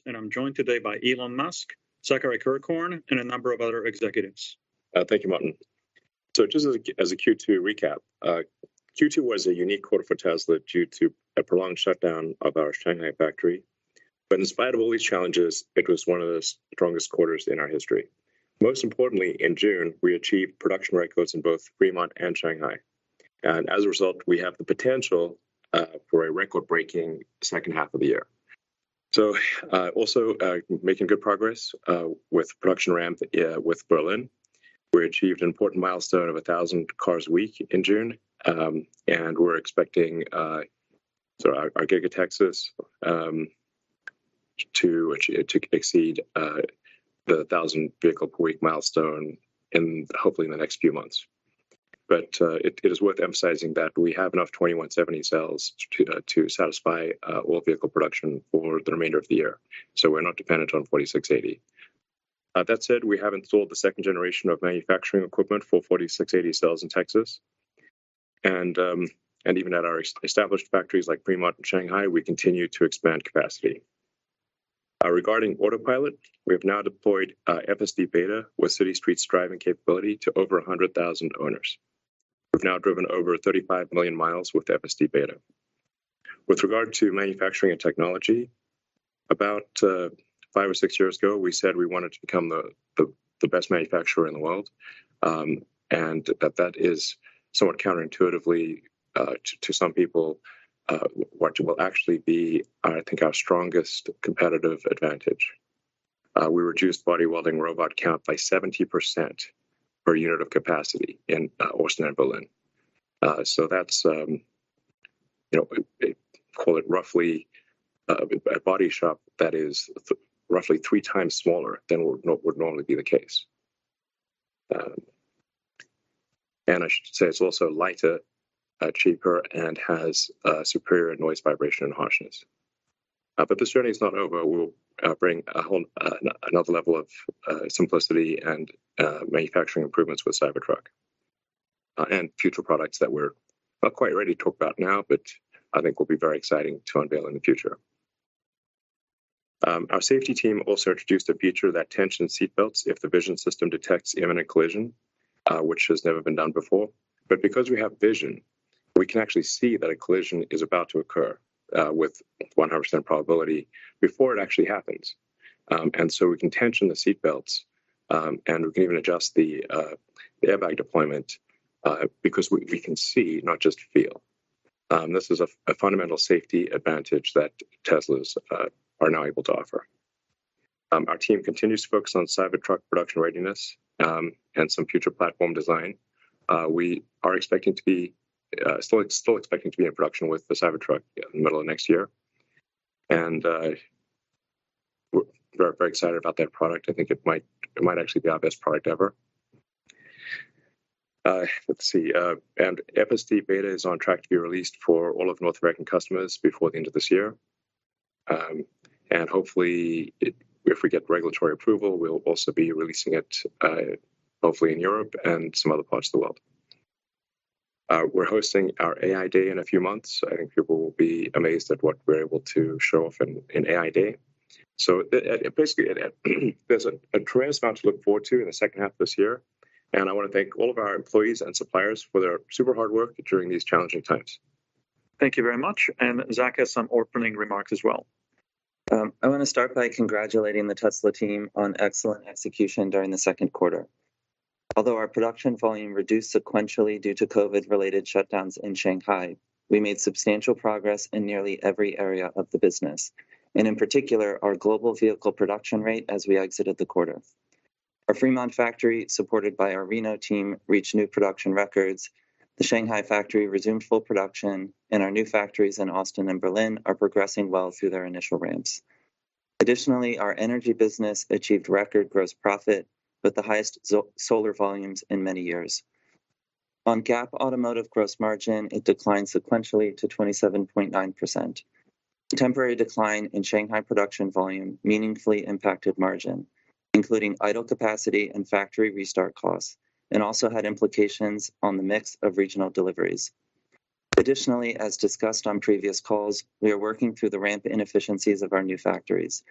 and I'm joined today by Elon Musk, Zachary Kirkhorn, and a number of other executives. Thank you, Martin. So just as a Q2 recap, Q2 was a unique quarter for Tesla due to a prolonged shutdown of our Shanghai factory. But in spite of all these challenges, it was one of the strongest quarters in our history. Most importantly, in June, we achieved production records in both Fremont and Shanghai. And as a result, we have the potential for a record-breaking second half of the year. So also making good progress with production ramp with Berlin. We achieved an important milestone of 1,000 cars a week in June, and we're expecting our Giga Texas to exceed the 1,000 vehicle per week milestone hopefully in the next few months. But it is worth emphasizing that we have enough 2170 cells to satisfy all vehicle production for the remainder of the year. So we're not dependent on 4680. That said, we have installed the second generation of manufacturing equipment for 4680 cells in Texas. And even at our established factories like Fremont and Shanghai, we continue to expand capacity. Regarding Autopilot, we have now deployed FSD Beta with city streets driving capability to over 100,000 owners. We've now driven over 35 million miles with FSD Beta. With regard to manufacturing and technology, about 5 or 6 years ago, we said we wanted to become the best manufacturer in the world, and that is somewhat counterintuitively to some people what will actually be, I think, our strongest competitive advantage. We reduced body welding robot count by 70% per unit of capacity in Austin and Berlin. So that's, call it roughly a body shop that is roughly 3 times smaller than would normally be the case. And I should say it's also lighter, cheaper, and has superior noise, vibration, and harshness. But this journey is not over. We'll bring another level of simplicity and manufacturing improvements with Cybertruck and future products that we're not quite ready to talk about now, but I think will be very exciting to unveil in the future. Our safety team also introduced a feature that tensions seatbelts if the vision system detects imminent collision, which has never been done before. But because we have vision, we can actually see that a collision is about to occur with 100% probability before it actually happens. And so we can tension the seatbelts, and we can even adjust the airbag deployment because we can see, not just feel. This is a fundamental safety advantage that Teslas are now able to offer. Our team continues to focus on Cybertruck production readiness and some future platform design. We are expecting to be still expecting to be in production with the Cybertruck in the middle of next year, and we're very, very excited about that product. I think it might actually be our best product ever. Let's see, and FSD Beta is on track to be released for all of North American customers before the end of this year, and hopefully, if we get regulatory approval, we'll also be releasing it hopefully in Europe and some other parts of the world. We're hosting our AI Day in a few months. I think people will be amazed at what we're able to show off in AI Day. So basically, there's a tremendous amount to look forward to in the second half of this year. And I want to thank all of our employees and suppliers for their super hard work during these challenging times. Thank you very much. And Zach has some opening remarks as well. I want to start by congratulating the Tesla team on excellent execution during the second quarter. Although our production volume reduced sequentially due to COVID-related shutdowns in Shanghai, we made substantial progress in nearly every area of the business, and in particular, our global vehicle production rate as we exited the quarter. Our Fremont factory, supported by our Reno team, reached new production records. The Shanghai factory resumed full production, and our new factories in Austin and Berlin are progressing well through their initial ramps. Additionally, our energy business achieved record gross profit with the highest solar volumes in many years. On GAAP automotive gross margin, it declined sequentially to 27.9%. The temporary decline in Shanghai production volume meaningfully impacted margin, including idle capacity and factory restart costs, and also had implications on the mix of regional deliveries. Additionally, as discussed on previous calls, we are working through the ramp inefficiencies of our new factories.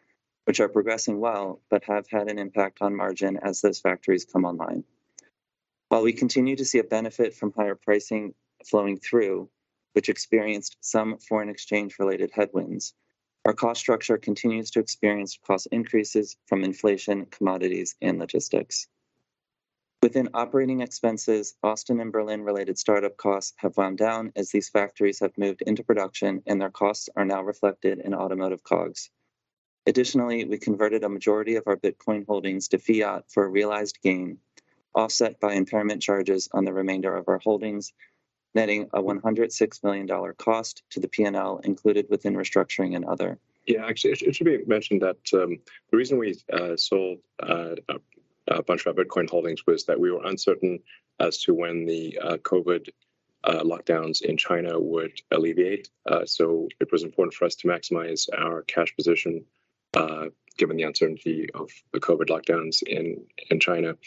which are progressing well but have had an impact on margin as those factories come online. While we continue to see a benefit from higher pricing flowing through, which experienced some foreign exchange-related headwinds, our cost structure continues to experience cost increases from inflation, commodities, and logistics. Within operating expenses, Austin and Berlin-related startup costs have wound down as these factories have moved into production and their costs are now reflected in automotive COGS. Additionally, we converted a majority of our Bitcoin holdings to fiat for a realized gain, offset by impairment charges on the remainder of our holdings, netting a $106 million cost to the P&L included within restructuring and other. Yeah, actually, it should be mentioned that the reason we sold a bunch of our Bitcoin holdings was that we were uncertain as to when the COVID lockdowns in China would alleviate. So it was important for us to maximize our cash position given the uncertainty of the COVID lockdowns in China.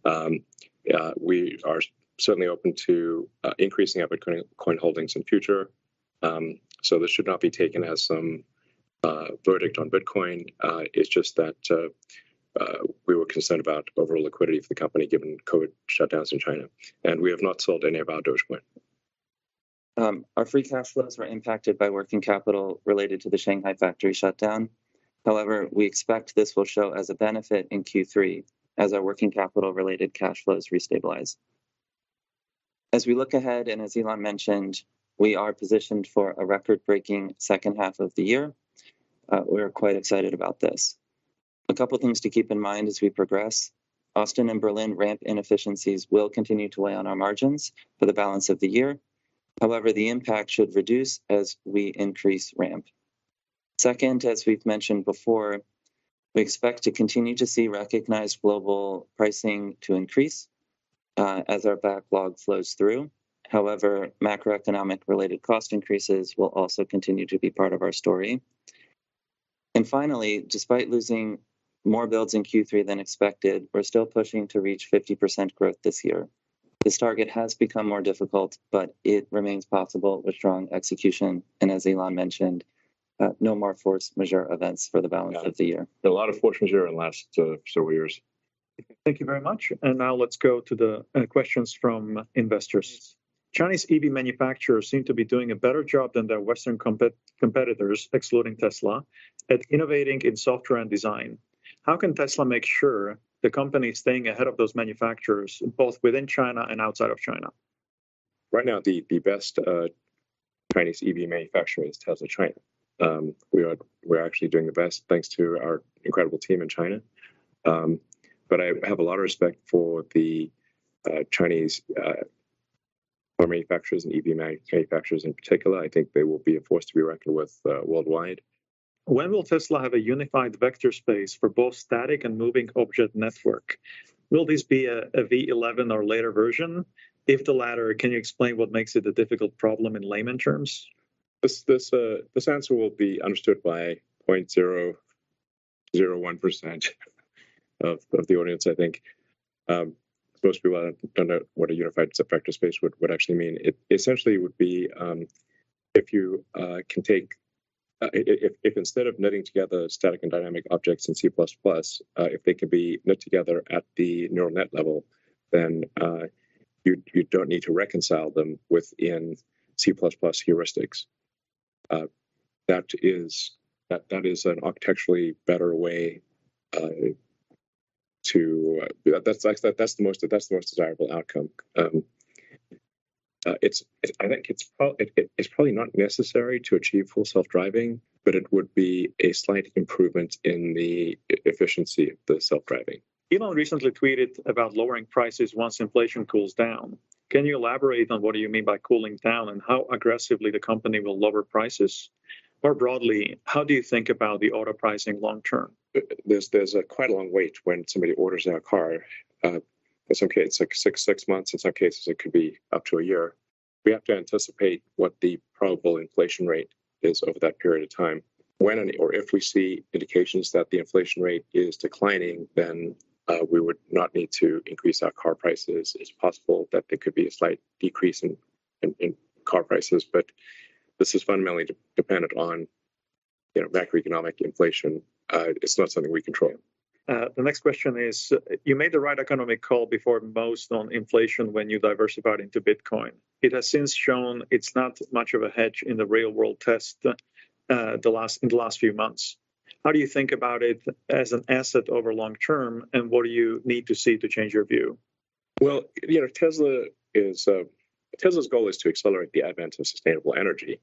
We are certainly open to increasing our Bitcoin holdings in future. So this should not be taken as some verdict on Bitcoin. It's just that we were concerned about overall liquidity for the company given COVID shutdowns in China. And we have not sold any of our Dogecoin. Our free cash flows were impacted by working capital related to the Shanghai factory shutdown. However, we expect this will show as a benefit in Q3 as our working capital related cash flows restabilize. As we look ahead, and as Elon mentioned, we are positioned for a record-breaking second half of the year. We're quite excited about this. A couple things to keep in mind as we progress. Austin and Berlin ramp inefficiencies will continue to weigh on our margins for the balance of the year. However, the impact should reduce as we increase ramp. Second, as we've mentioned before, we expect to continue to see recognized global pricing to increase as our backlog flows through. However, macroeconomic related cost increases will also continue to be part of our story. And finally, despite losing more builds in Q3 than expected, we're still pushing to reach 50% growth this year. This target has become more difficult, but it remains possible with strong execution. And as Elon mentioned, no more force majeure events for the balance of the year. A lot of force majeure in the last several years. Thank you very much. And now let's go to the questions from investors. Chinese EV manufacturers seem to be doing a better job than their Western competitors, excluding Tesla, at innovating in software and design. How can Tesla make sure the company is staying ahead of those manufacturers, both within China and outside of China? Right now, the best Chinese EV manufacturer is Tesla China. We're actually doing the best thanks to our incredible team in China. But I have a lot of respect for the Chinese car manufacturers and EV manufacturers in particular. I think they will be a force to be reckoned with worldwide. When will Tesla have a unified vector space for both static and moving object network? Will this be a V11 or later version? If the latter, can you explain what makes it a difficult problem in layman terms? This answer will be understood by 0.001% of the audience, I think. Most people don't know what a unified vector space would actually mean. It essentially would be if you can take, if instead of knitting together static and dynamic objects in C++, if they can be knit together at the neural net level, then you don't need to reconcile them within C++ heuristics. That is an architecturally better way to that's the most desirable outcome. I think it's probably not necessary to achieve full self-driving, but it would be a slight improvement in the efficiency of the self-driving. Elon recently tweeted about lowering prices once inflation cools down. Can you elaborate on what do you mean by cooling down and how aggressively the company will lower prices? More broadly, how do you think about the auto pricing long term? There's a quite a long wait when somebody orders a car. In some cases, it's like six months. In some cases, it could be up to a year. We have to anticipate what the probable inflation rate is over that period of time. When or if we see indications that the inflation rate is declining, then we would not need to increase our car prices. It's possible that there could be a slight decrease in car prices, but this is fundamentally dependent on macroeconomic inflation it's not something we control. The next question is, you made the right economic call before most on inflation when you diversified into Bitcoin. It has since shown it's not much of a hedge in the real world test in the last few months. How do you think about it as an asset over long term, and what do you need to see to change your view? Well, Tesla's goal is to accelerate the advent of sustainable energy.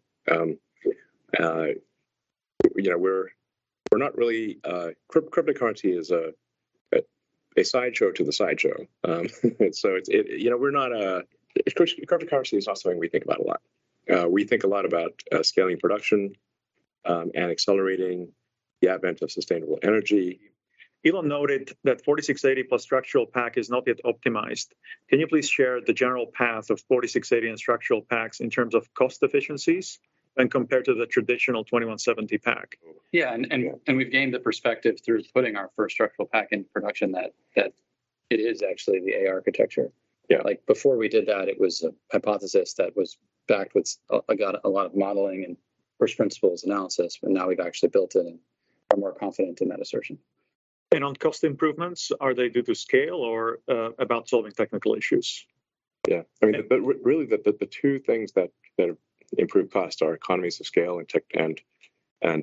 We're not really cryptocurrency is a sideshow to the sideshow. So we're not cryptocurrency is not something we think about a lot. We think a lot about scaling production and accelerating the advent of sustainable energy. Elon noted that 4680 plus structural pack is not yet optimized. Can you please share the general path of 4680 and structural packs in terms of cost efficiencies and compared to the traditional 2170 pack? Yeah, and we've gained the perspective through putting our first structural pack in production that it is actually the A architecture. Yeah. Like before we did that, it was a hypothesis that was backed with got a lot of modeling and first principles analysis, but now we've actually built it and are more confident in that assertion. And on cost improvements, are they due to scale or about solving technical issues? Yeah, I mean, but really, the two things that improve cost are economies of scale and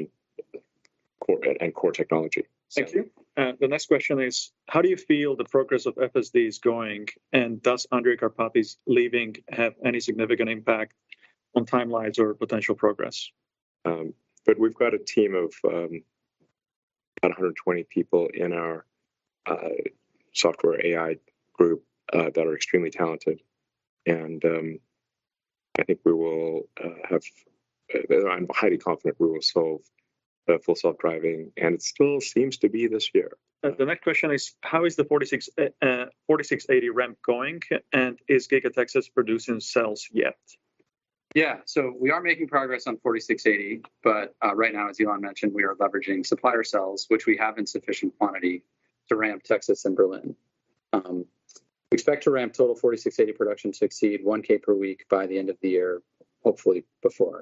core technology. Thank you. The next question is, how do you feel the progress of FSD is going, and does Andrej Karpathy's leaving have any significant impact on timelines or potential progress? But we've got a team of about 120 people in our software AI group that are extremely talented, and I think we will I'm highly confident we will solve full self-driving, and it still seems to be this year. The next question is, how is the 4680 ramp going, and is Giga Texas producing cells yet? Yeah, so we are making progress on 4680, but right now, as Elon mentioned, we are leveraging supplier cells, which we have in sufficient quantity to ramp Texas and Berlin. We expect to ramp total 4680 production to exceed 1K per week by the end of the year, hopefully before.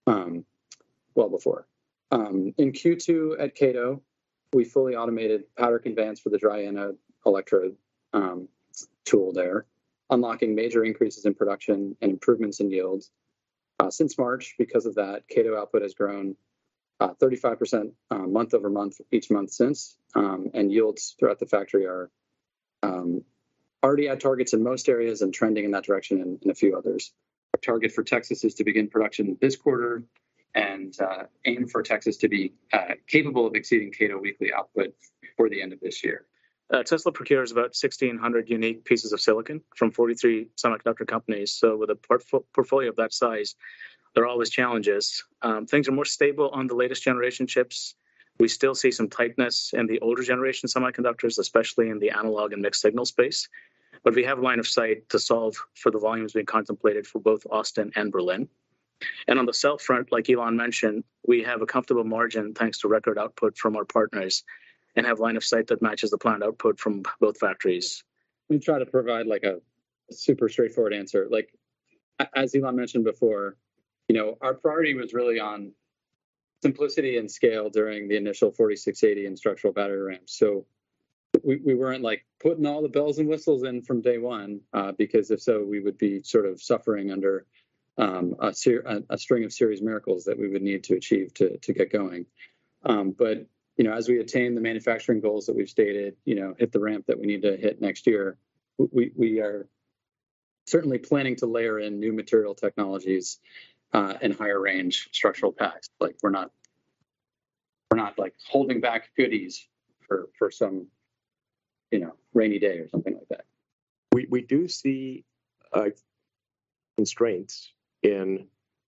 In Q2 at Kato, we fully automated powder conveyance for the dry anode electrode tool there, unlocking major increases in production and improvements in yields. Since March, because of that, Kato output has grown 35% month over month each month since, and yields throughout the factory are already at targets in most areas and trending in that direction in a few others. Our target for Texas is to begin production this quarter and aim for Texas to be capable of exceeding Kato weekly output for the end of this year. Tesla procures about 1,600 unique pieces of silicon from 43 semiconductor companies. So with a portfolio of that size, there are always challenges. Things are more stable on the latest generation chips. We still see some tightness in the older generation semiconductors, especially in the analog and mixed signal space. But we have line of sight to solve for the volumes being contemplated for both Austin and Berlin. And on the cell front, like Elon mentioned, we have a comfortable margin thanks to record output from our partners and have line of sight that matches the planned output from both factories. Let me try to provide like a super straightforward answer. Like, as Elon mentioned before, our priority was really on simplicity and scale during the initial 4680 and structural battery ramps. So we weren't like putting all the bells and whistles in from day one, because if so, we would be sort of suffering under a string of series miracles that we would need to achieve to get going. But as we attain the manufacturing goals that we've stated, hit the ramp that we need to hit next year, we are certainly planning to layer in new material technologies and higher range structural packs. Like we're not like holding back goodies for some rainy day or something like that. We do see constraints in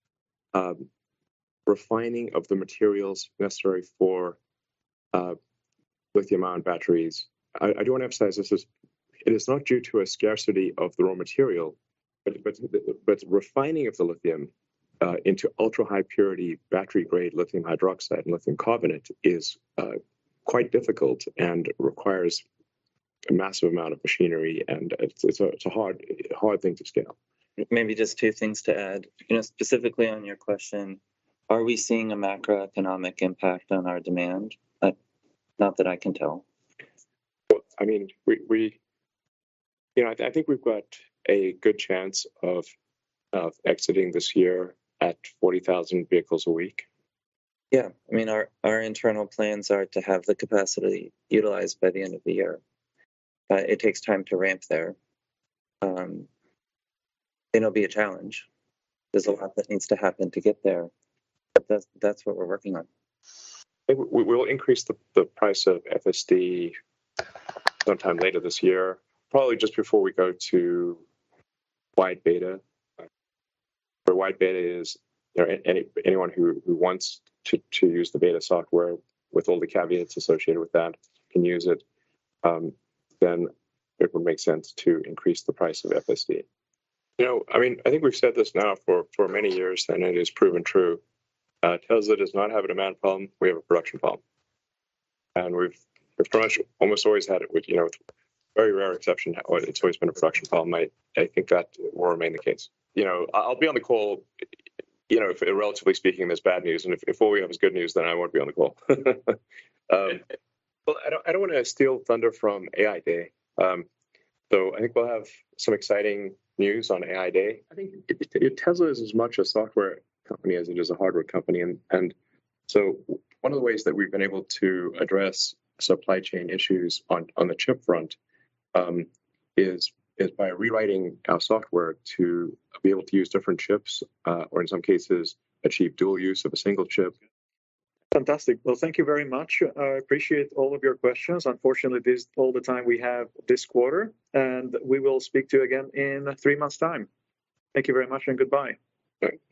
refining of the materials necessary for lithium-ion batteries. I do want to emphasize it is not due to a scarcity of the raw material, but refining of the lithium into ultra-high purity battery-grade lithium hydroxide and lithium carbonate is quite difficult and requires a massive amount of machinery, and it's a hard thing to scale. Maybe just two things to add. Specifically on your question, are we seeing a macroeconomic impact on our demand? Not that I can tell. I mean, we I think we've got a good chance of exiting this year at 40,000 vehicles a week. Yeah, I mean, our internal plans are to have the capacity utilized by the end of the year. But it takes time to ramp there. It'll be a challenge. There's a lot that needs to happen to get there. But that's what we're working on. I think we will increase the price of FSD sometime later this year, probably just before we go to wide beta. Where wide beta is, anyone who wants to use the beta software with all the caveats associated with that can use it. Then it would make sense to increase the price of FSD. I mean, I think we've said this now for many years, and it is proven true. Tesla does not have a demand problem; we have a production problem, and we've pretty much almost always had it with with very rare exception. It's always been a production problem. I think that will remain the case. I'll be on the call. If relatively speaking, there's bad news, and if all we have is good news, then I won't be on the call. Well, I don't want to steal thunder from AI Day. So I think we'll have some exciting news on AI Day. I think Tesla is as much a software company as it is a hardware company, and so one of the ways that we've been able to address supply chain issues on the chip front is by rewriting our software to be able to use different chips, or in some cases achieve dual use of a single chip. Fantastic. Well, thank you very much. I appreciate all of your questions. Unfortunately, this is all the time we have this quarter, and we will speak to you again in 3 months' time. Thank you very much and goodbye. All right.